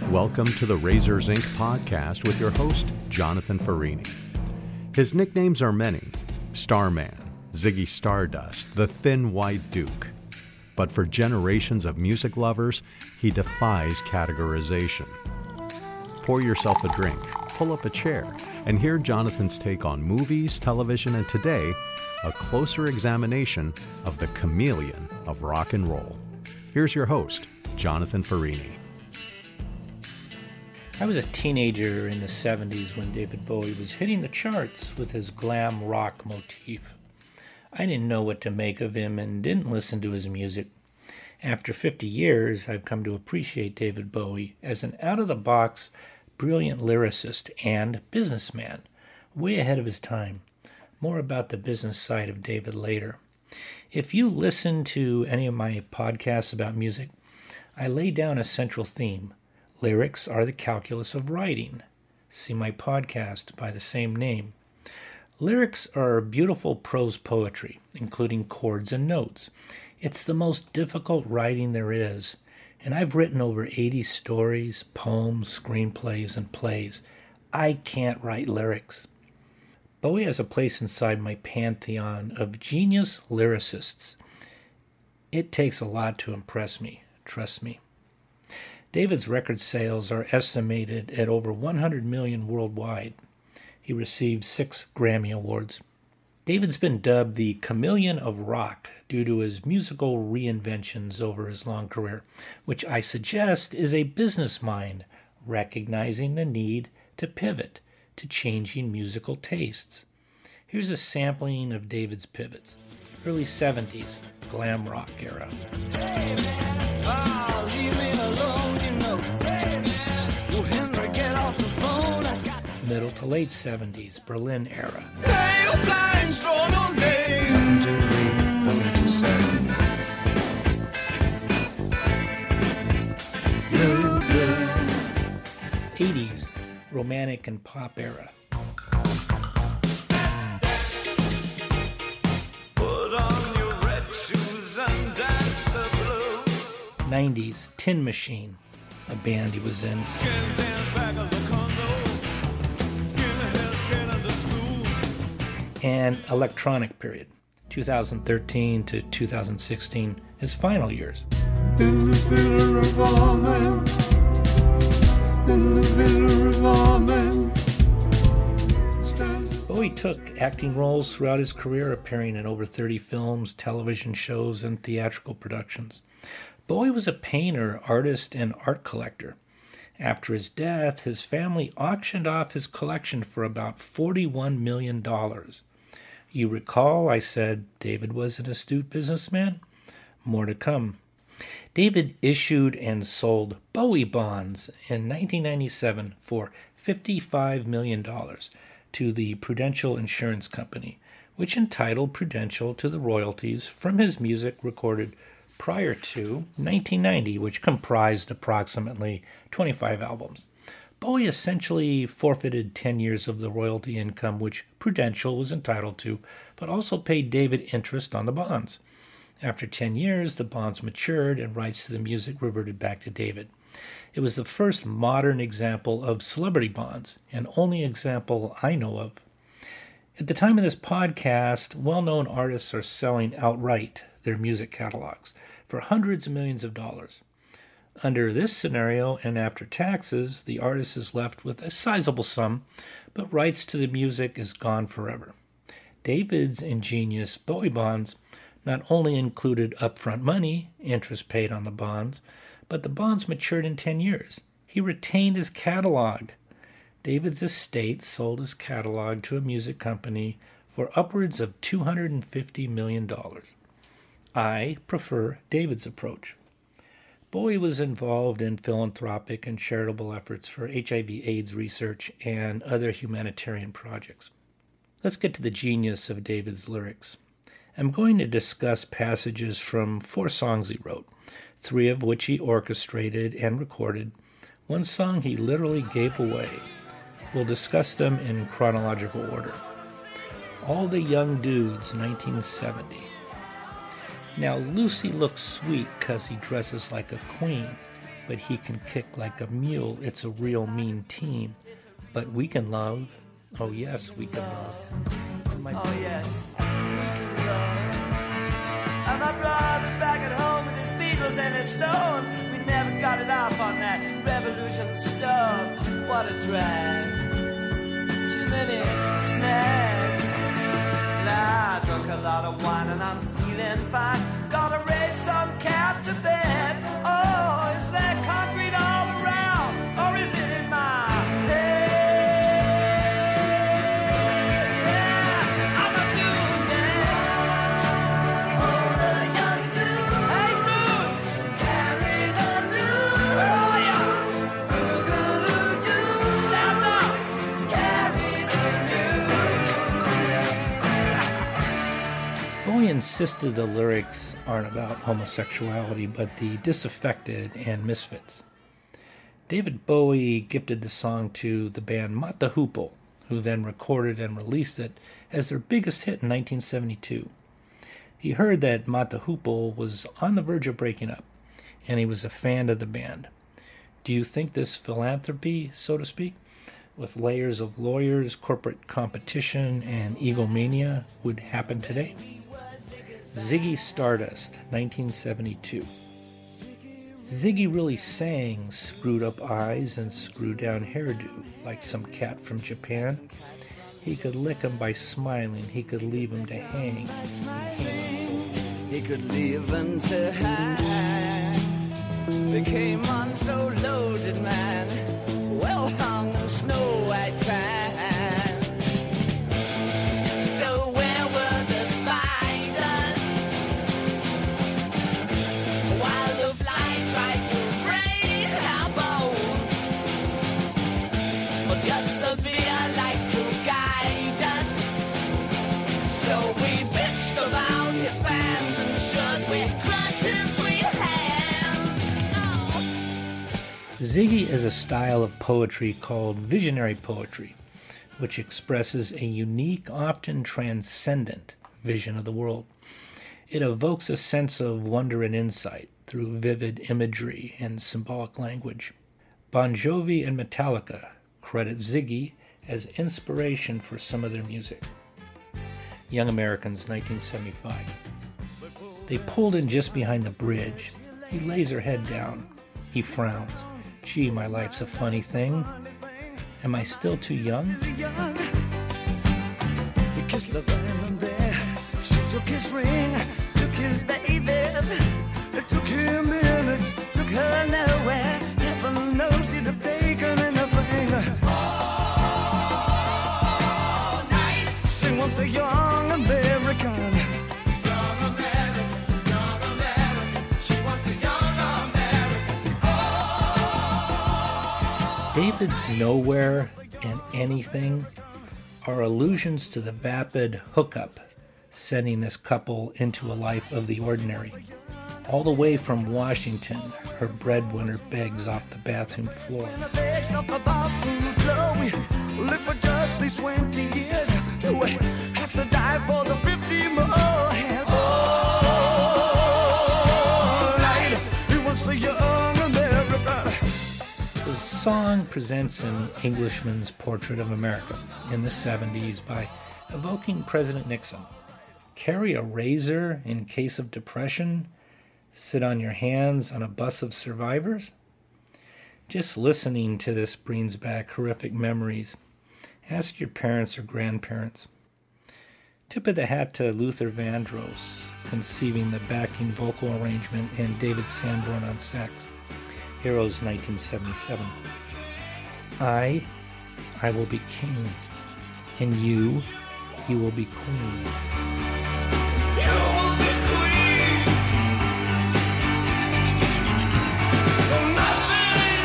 Welcome to the Razors Inc. podcast with your host, Jonathan Farini. His nicknames are many: Starman, Ziggy Stardust, the Thin White Duke. But for generations of music lovers, he defies categorization. Pour yourself a drink, pull up a chair, and hear Jonathan's take on movies, television, and today, a closer examination of the chameleon of rock and roll. Here's your host, Jonathan Farini. I was a teenager in the 70s when David Bowie was hitting the charts with his glam rock motif. I didn't know what to make of him and didn't listen to his music. After 50 years, I've come to appreciate David Bowie as an out-of-the-box, brilliant lyricist and businessman, way ahead of his time. More about the business side of David later. If you listen to any of my podcasts about music, I lay down a central theme. Lyrics are the calculus of writing. See my podcast by the same name. Lyrics are beautiful prose poetry, including chords and notes. It's the most difficult writing there is, and I've written over 80 stories, poems, screenplays, and plays. I can't write lyrics. Bowie has a place inside my pantheon of genius lyricists. It takes a lot to impress me, trust me. David's record sales are estimated at over 100 million worldwide. He received 6 Grammy Awards. David's been dubbed the chameleon of rock due to his musical reinventions over his long career, which I suggest is a business mind recognizing the need to pivot to changing musical tastes. Here's a sampling of David's pivots. Early 70s, glam rock era. Middle to late 70s, Berlin era. 80s, romantic and pop era. 90s, Tin Machine, a band he was in. And electronic period, 2013 to 2016, his final years. Bowie took acting roles throughout his career, appearing in over 30 films, television shows, and theatrical productions. Bowie was a painter, artist, and art collector. After his death, his family auctioned off his collection for about $41 million. You recall I said David was an astute businessman? More to come. David issued and sold Bowie bonds in 1997 for $55 million to the Prudential Insurance Company, which entitled Prudential to the royalties from his music recorded prior to 1990, which comprised approximately 25 albums. Bowie essentially forfeited 10 years of the royalty income which Prudential was entitled to, but also paid David interest on the bonds. After 10 years, the bonds matured and rights to the music reverted back to David. It was the first modern example of celebrity bonds, and only example I know of. At the time of this podcast, well-known artists are selling outright their music catalogs for hundreds of millions of dollars. Under this scenario, and after taxes, the artist is left with a sizable sum, but rights to the music is gone forever. David's ingenious Bowie bonds not only included upfront money, interest paid on the bonds, but the bonds matured in 10 years. He retained his catalog. David's estate sold his catalog to a music company for upwards of $250 million. I prefer David's approach. Bowie was involved in philanthropic and charitable efforts for HIV/AIDS research and other humanitarian projects. Let's get to the genius of David's lyrics. I'm going to discuss passages from 4 songs he wrote, 3 of which he orchestrated and recorded. 1 song he literally gave away. We'll discuss them in chronological order. All the Young Dudes, 1970. Now, Lucy looks sweet 'cause he dresses like a queen. but he can kick like a mule. It's a real mean team. But we can love. Oh, yes, we can love. Oh, yes, we can love. And my brother's back at home with his Beatles and his Stones. We never got it off on that revolution stuff. What a drag. Too many snags. Now I drunk a lot of wine and I'm feeling fine. Gonna raise some cat to bed. Oh, is there concrete all around? Or is it in my head? Yeah, I'm a blue man. Oh, the young dude. Hey, Bruce. Carry the news. Where are ya? Boogaloo-doo. Stand up. Carry the news. Bowie insisted the lyrics aren't about homosexuality, but the disaffected and misfits. David Bowie gifted the song to the band Mott the Hoople, who then recorded and released it as their biggest hit in 1972. He heard that Mott the Hoople was on the verge of breaking up, and he was a fan of the band. Do you think this philanthropy, so to speak, with layers of lawyers, corporate competition, and egomania would happen today? Ziggy Stardust, 1972. Ziggy really sang screwed up eyes and screwed down hairdo like some cat from Japan. He could lick 'em by smiling, he could leave 'em to hang. He could leave 'em to hang. They came on so loaded, man, well hung in snow white tan. So where were the spiders while the fly tried to break our bones? But just the beer like to guide us. So we bitched about his fans and should we crush his sweet hands? Oh. Ziggy is a style of poetry called visionary poetry, which expresses a unique, often transcendent vision of the world. It evokes a sense of wonder and insight through vivid imagery and symbolic language. Bon Jovi and Metallica credit Ziggy as inspiration for some of their music. Young Americans, 1975. They pulled in just behind the bridge. He lays her head down. He frowns. Gee, my life's a funny thing. Am I still too young? He kissed the diamond there. She took his ring, took his babies. It took him minutes, took her nowhere. Heaven knows he'd have taken anything. All night. She wants a young American. Young American, young American. She wants the young American. David's Nowhere and Anything are allusions to the vapid hookup, sending this couple into a life of the ordinary. All the way from Washington, her breadwinner begs off the bathroom floor. When the begs off the bathroom floor, we live for just these 20 years. Do we have to die for the 50 more? All night, he wants the young America. The song presents an Englishman's portrait of America in the 70s by evoking President Nixon. Carry a razor in case of depression? Sit on your hands on a bus of survivors? Just listening to this brings back horrific memories. Ask your parents or grandparents. Tip of the hat to Luther Vandross, conceiving the backing vocal arrangement, and David Sanborn on sax. Heroes, 1977. I will be king, and you will be queen. You will be queen. Oh, nothing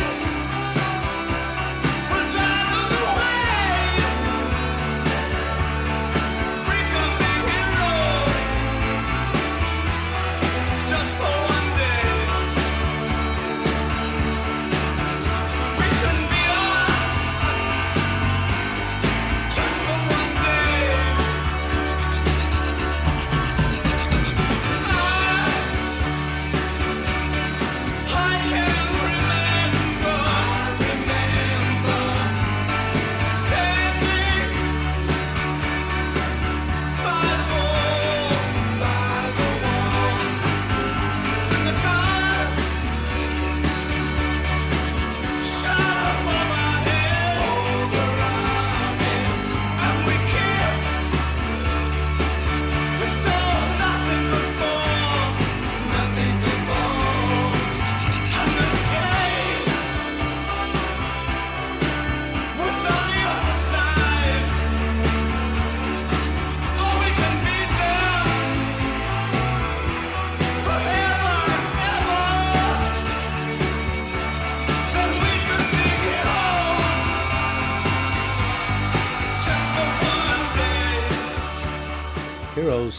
will drive us away. We could be heroes just for one day. We can be us just for one day.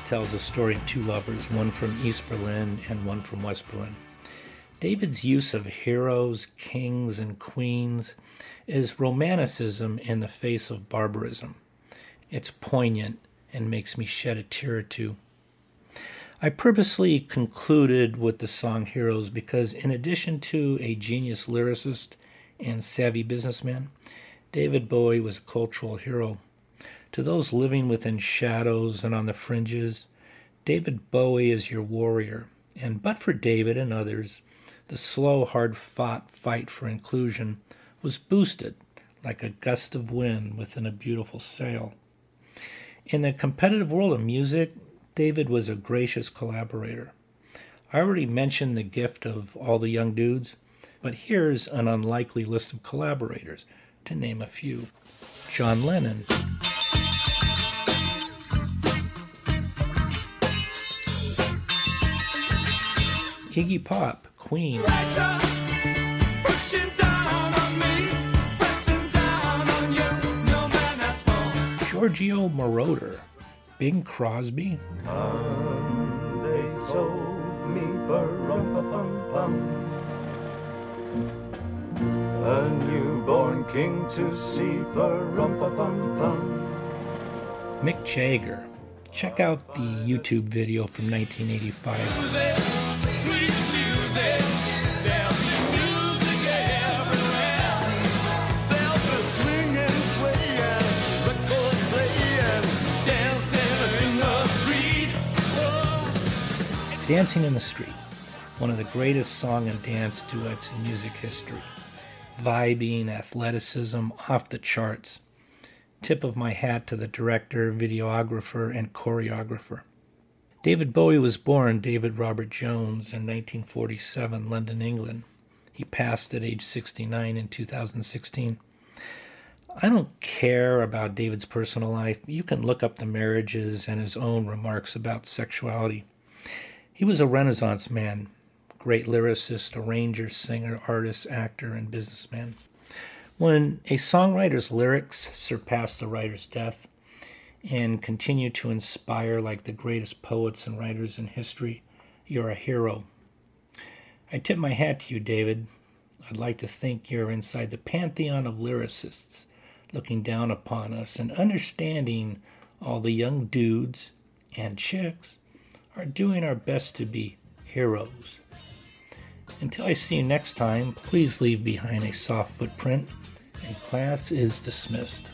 tells the story of two lovers, one from East Berlin and one from West Berlin. David's use of heroes, kings, and queens is romanticism in the face of barbarism. It's poignant and makes me shed a tear or two. I purposely concluded with the song Heroes because in addition to a genius lyricist and savvy businessman, David Bowie was a cultural hero. To those living within shadows and on the fringes, David Bowie is your warrior. And but for David and others, the slow, hard-fought fight for inclusion was boosted like a gust of wind within a beautiful sail. In the competitive world of music, David was a gracious collaborator. I already mentioned the gift of all the young dudes, but here's an unlikely list of collaborators, to name a few. John Lennon, Iggy Pop, Queen, Giorgio Moroder, Bing Crosby, They told me ba-rum-pa-pum-pum, a newborn king to see ba-rum-pa-pum-pum. Mick Jagger. Check out the YouTube video from 1985. Dancing in the Street, one of the greatest song and dance duets in music history. Vibing, athleticism, off the charts. Tip of my hat to the director, videographer, and choreographer. David Bowie was born David Robert Jones in 1947, London, England. He passed at age 69 in 2016. I don't care about David's personal life. You can look up the marriages and his own remarks about sexuality. He was a Renaissance man, great lyricist, arranger, singer, artist, actor, and businessman. When a songwriter's lyrics surpass the writer's death and continue to inspire like the greatest poets and writers in history, you're a hero. I tip my hat to you, David. I'd like to think you're inside the pantheon of lyricists, looking down upon us and understanding all the young dudes and chicks are doing our best to be heroes. Until I see you next time, please leave behind a soft footprint, and class is dismissed.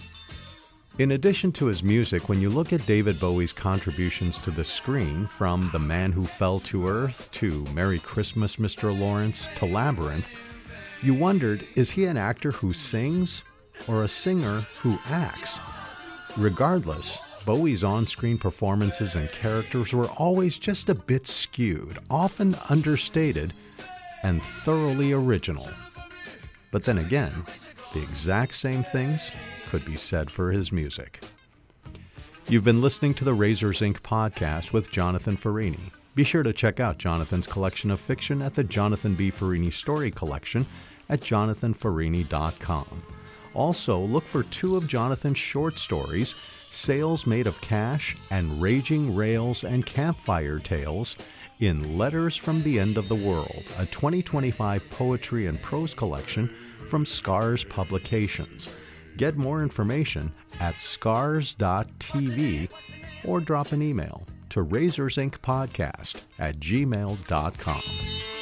In addition to his music, when you look at David Bowie's contributions to the screen, from The Man Who Fell to Earth to Merry Christmas, Mr. Lawrence to Labyrinth, you wondered, is he an actor who sings or a singer who acts? Regardless, Bowie's on-screen performances and characters were always just a bit skewed, often understated, and thoroughly original. But then again, the exact same things could be said for his music. You've been listening to the Razors Inc. podcast with Jonathan Farini. Be sure to check out Jonathan's collection of fiction at the Jonathan B. Farini Story Collection at jonathanfarini.com. Also, look for 2 of Jonathan's short stories, Sales Made of Cash and Raging Rails and Campfire Tales, in Letters from the End of the World, a 2025 poetry and prose collection from Scars Publications. Get more information at scars.tv or drop an email to razorsincpodcast@gmail.com.